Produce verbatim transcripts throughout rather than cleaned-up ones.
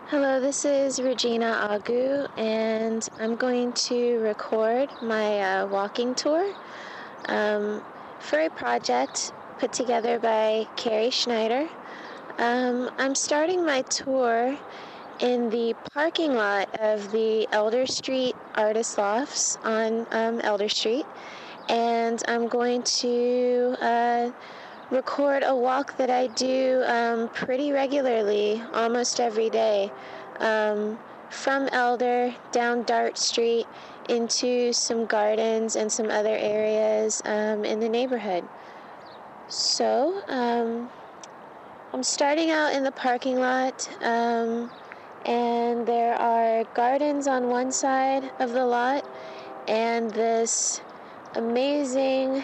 Hello, this is Regina Agu, and I'm going to record my uh, walking tour um, for a project put together by Carrie Schneider. Um, I'm starting my tour in the parking lot of the Elder Street Artist Lofts on um, Elder Street, and I'm going to uh, record a walk that I do um, pretty regularly, almost every day, um, from Elder down Dart Street into some gardens and some other areas um, in the neighborhood. So um, I'm starting out in the parking lot, um, and there are gardens on one side of the lot and this amazing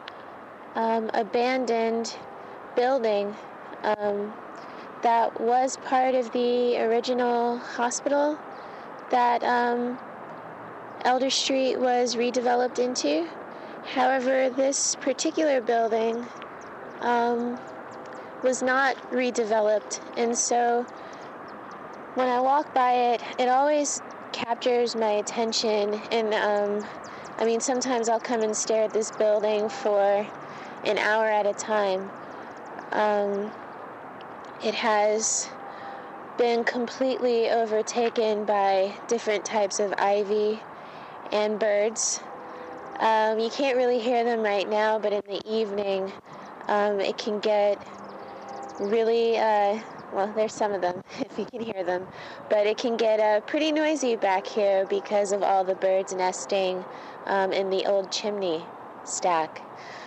Um, abandoned building um, that was part of the original hospital that um, Elder Street was redeveloped into. However, this particular building um, was not redeveloped, and so when I walk by it, it always captures my attention. And um, I mean, sometimes I'll come and stare at this building for an hour at a time. Um, it has been completely overtaken by different types of ivy and birds. Um, you can't really hear them right now, but in the evening, um, it can get really, uh, well, there's some of them, if you can hear them, but it can get uh, pretty noisy back here because of all the birds nesting um, in the old chimney stack.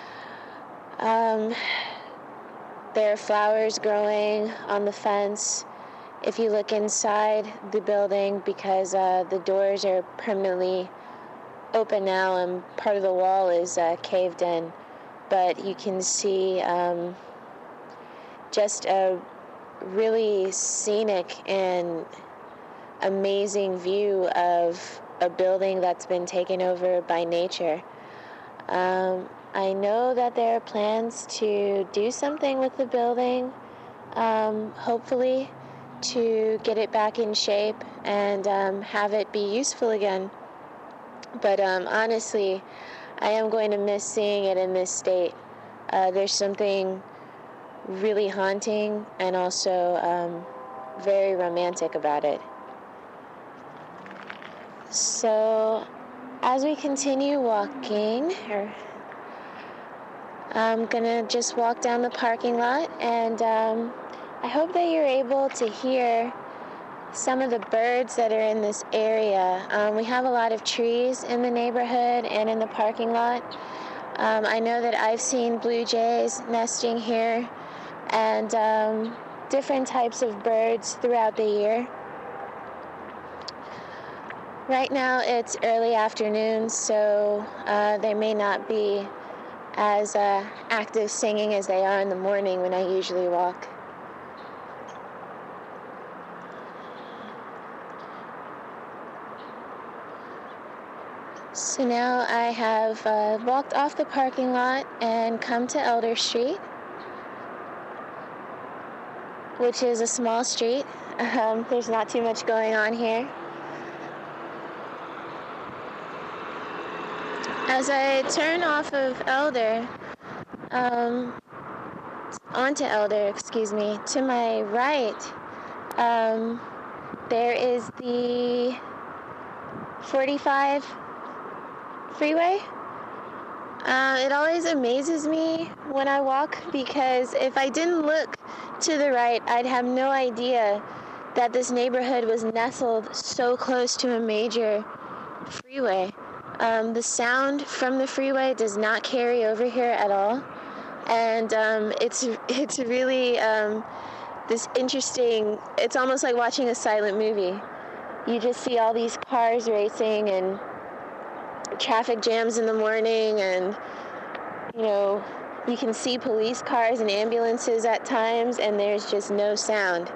Um, there are flowers growing on the fence if you look inside the building, because uh, the doors are permanently open now and part of the wall is uh, caved in. But you can see um, just a really scenic and amazing view of a building that's been taken over by nature. Um, I know that there are plans to do something with the building, um, hopefully to get it back in shape and um, have it be useful again. But um, honestly, I am going to miss seeing it in this state. Uh, there's something really haunting and also um, very romantic about it. So as we continue walking, or I'm gonna just walk down the parking lot, and um, I hope that you're able to hear some of the birds that are in this area. Um, we have a lot of trees in the neighborhood and in the parking lot. Um, I know that I've seen blue jays nesting here and um, different types of birds throughout the year. Right now it's early afternoon, so uh, there may not be as uh, active singing as they are in the morning when I usually walk. So now I have uh, walked off the parking lot and come to Elder Street, which is a small street. Um, there's not too much going on here. As I turn off of Elder, um, onto Elder, excuse me, to my right, um, there is the forty-five freeway. Uh, it always amazes me when I walk, because if I didn't look to the right, I'd have no idea that this neighborhood was nestled so close to a major freeway. Um, the sound from the freeway does not carry over here at all, and um, it's it's really um, this interesting. It's almost like watching a silent movie. You just see all these cars racing and traffic jams in the morning, and you know, you can see police cars and ambulances at times, and there's just no sound.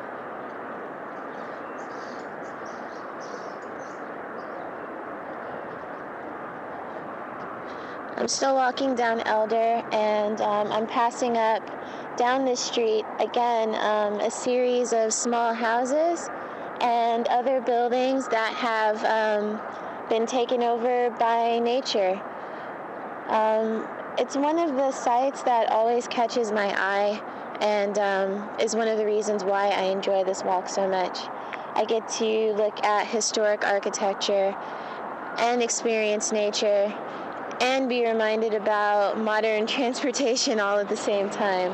I'm still walking down Elder, and um, I'm passing up down this street again, um, a series of small houses and other buildings that have um, been taken over by nature. Um, it's one of the sights that always catches my eye and um, is one of the reasons why I enjoy this walk so much. I get to look at historic architecture and experience nature and be reminded about modern transportation all at the same time.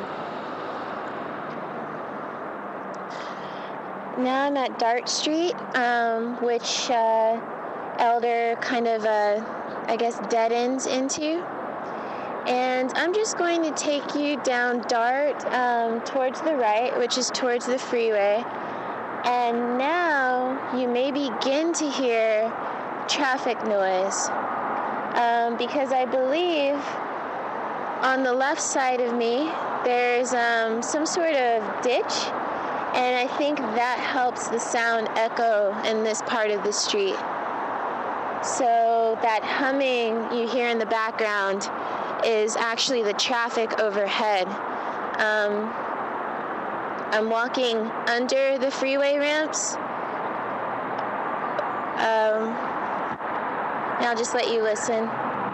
Now I'm at Dart Street, um, which uh, Elder kind of, uh, I guess, dead ends into. And I'm just going to take you down Dart um, towards the right, which is towards the freeway. And now you may begin to hear traffic noise. Um, because I believe on the left side of me, there's um, some sort of ditch. And I think that helps the sound echo in this part of the street. So that humming you hear in the background is actually the traffic overhead. Um, I'm walking under the freeway ramps. Um, and I'll just let you listen.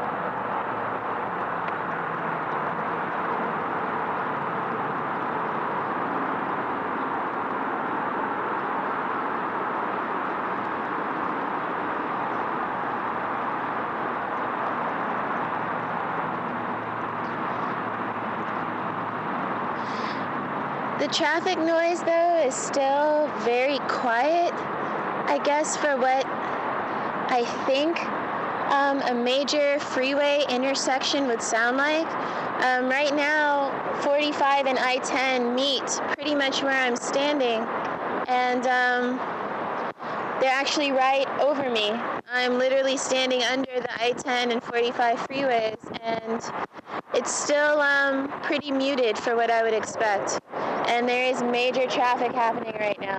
The traffic noise, though, is still very quiet, I guess, for what I think um, a major freeway intersection would sound like. Um, right now, forty-five and I ten meet pretty much where I'm standing, and um, they're actually right over me. I'm literally standing under the I ten and forty-five freeways, and it's still um, pretty muted for what I would expect. And there is major traffic happening right now.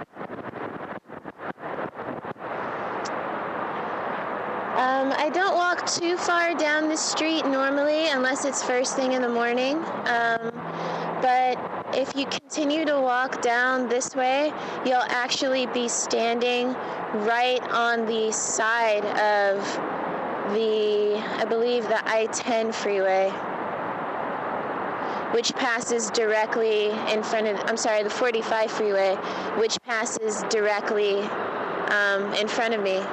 Um, I don't walk too far down the street normally unless it's first thing in the morning. Um, but if you continue to walk down this way, you'll actually be standing right on the side of the, I believe, the I ten freeway, which passes directly in front of, I'm sorry, the forty-five freeway, which passes directly um, in front of me.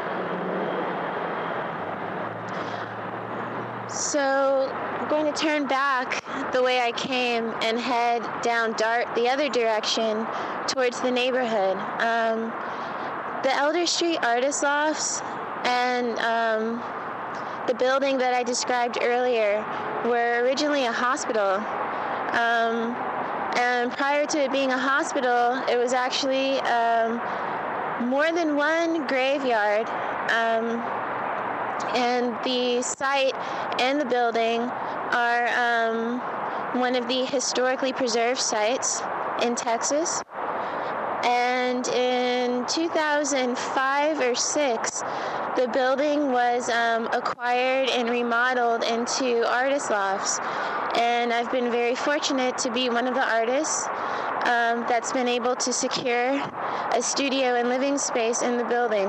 So I'm going to turn back the way I came and head down Dart the other direction towards the neighborhood. Um, the Elder Street Artist Lofts and um, the building that I described earlier were originally a hospital. Um, and prior to it being a hospital, it was actually um, more than one graveyard. Um, and the site and the building are um, one of the historically preserved sites in Texas. And in two thousand five or six, the building was um, acquired and remodeled into artist lofts. And I've been very fortunate to be one of the artists um, that's been able to secure a studio and living space in the building.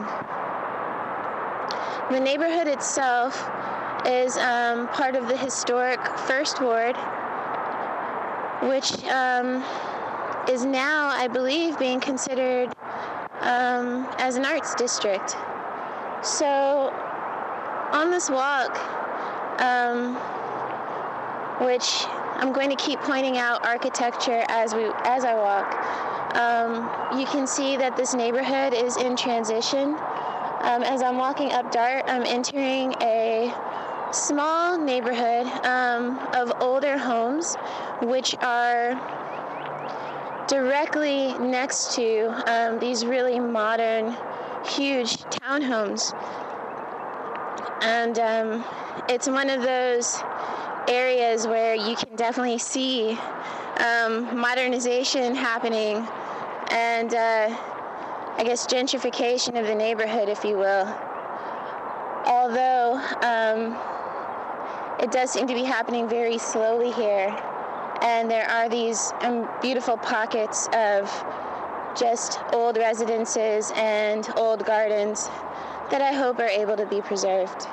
The neighborhood itself is um, part of the historic First Ward, which um, is now, I believe, being considered um, as an arts district. So on this walk, um, which I'm going to keep pointing out architecture as we as I walk, um, you can see that this neighborhood is in transition. Um, as I'm walking up Dart, I'm entering a small neighborhood um, of older homes, which are directly next to um, these really modern, huge townhomes. And um, it's one of those areas where you can definitely see um, modernization happening and uh, I guess gentrification of the neighborhood, if you will. Although um, it does seem to be happening very slowly here, and there are these um, beautiful pockets of just old residences and old gardens that I hope are able to be preserved.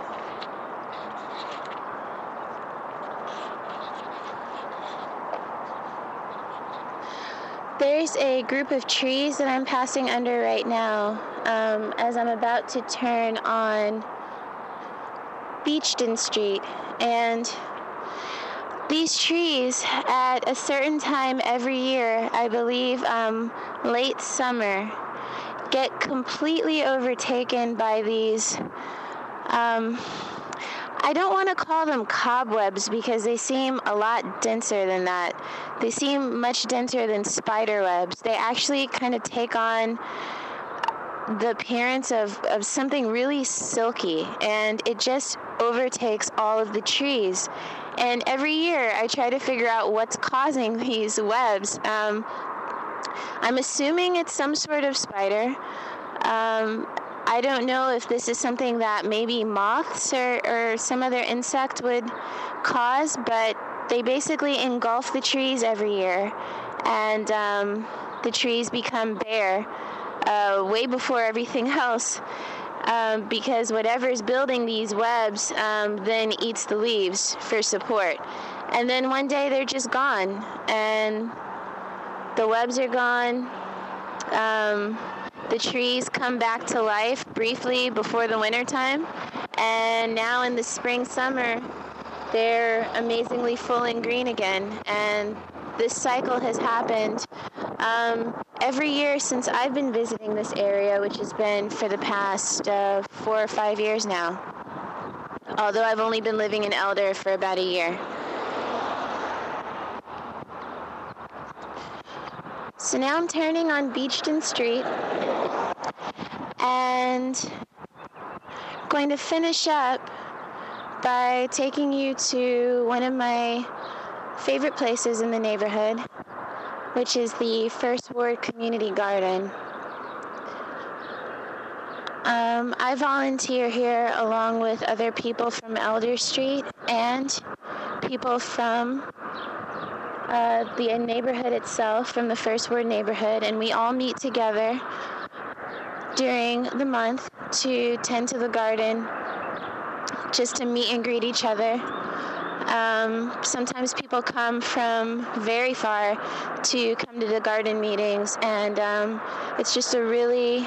There's a group of trees that I'm passing under right now um, as I'm about to turn on Beechton Street, and these trees at a certain time every year, I believe um, late summer, get completely overtaken by these um, I don't want to call them cobwebs because they seem a lot denser than that. They seem much denser than spider webs. They actually kind of take on the appearance of, of something really silky, and it just overtakes all of the trees. And every year I try to figure out what's causing these webs. Um, I'm assuming it's some sort of spider. Um, I don't know if this is something that maybe moths or, or some other insect would cause, but they basically engulf the trees every year, and um, the trees become bare uh, way before everything else, um, because whatever's building these webs um, then eats the leaves for support. And then one day they're just gone, and the webs are gone. Um, The trees come back to life briefly before the winter time, and now in the spring, summer, they're amazingly full and green again. And this cycle has happened um, every year since I've been visiting this area, which has been for the past uh, four or five years now, although I've only been living in Elder for about a year. So now I'm turning on Beechton Street and going to finish up by taking you to one of my favorite places in the neighborhood, which is the First Ward Community Garden. Um, I volunteer here along with other people from Elder Street and people from Uh, the neighborhood itself, from the First Ward neighborhood, and we all meet together during the month to tend to the garden, just to meet and greet each other. Um, sometimes people come from very far to come to the garden meetings, and um, it's just a really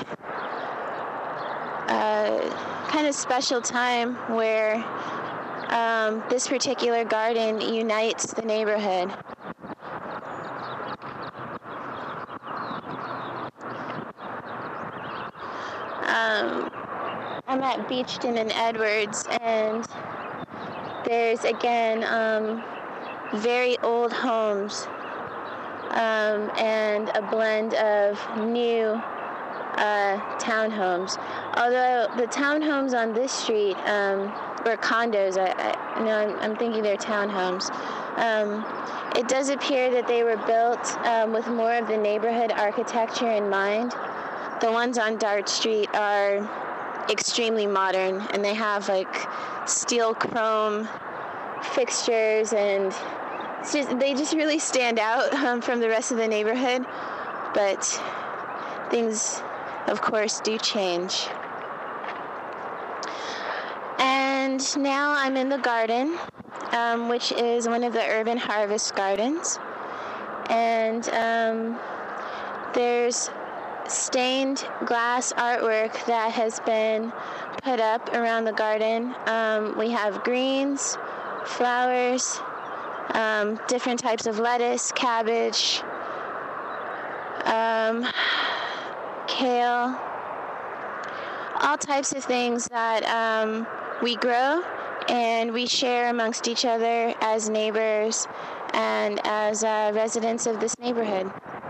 uh, kind of special time where um, this particular garden unites the neighborhood. Um, I'm at Beechton and Edwards, and there's again um, very old homes um, and a blend of new uh, townhomes. Although the townhomes on this street um, were condos, I, I no, I'm, I'm thinking they're townhomes. Um, it does appear that they were built um, with more of the neighborhood architecture in mind. The ones on Dart Street are extremely modern, and they have like steel chrome fixtures, and it's just, they just really stand out um, from the rest of the neighborhood. But things, of course, do change. And now I'm in the garden, um, which is one of the Urban Harvest Gardens. And um, there's stained glass artwork that has been put up around the garden. Um, we have greens, flowers, um, different types of lettuce, cabbage, um, kale, all types of things that um, we grow and we share amongst each other as neighbors and as uh, residents of this neighborhood.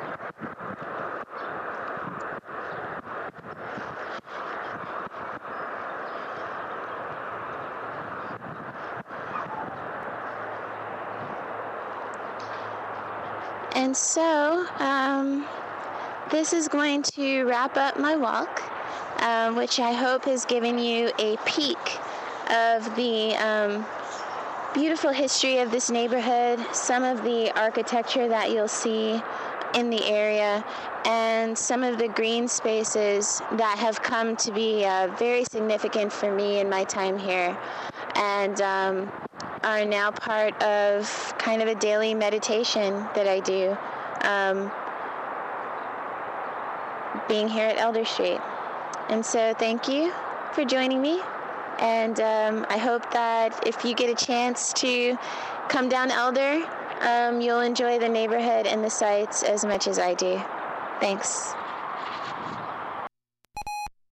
And so, um, this is going to wrap up my walk, um, which I hope has given you a peek of the um, beautiful history of this neighborhood, some of the architecture that you'll see in the area and some of the green spaces that have come to be uh, very significant for me in my time here, and um, are now part of kind of a daily meditation that I do, um, being here at Elder Street. And so thank you for joining me, and um, I hope that if you get a chance to come down Elder, um, you'll enjoy the neighborhood and the sights as much as I do. Thanks.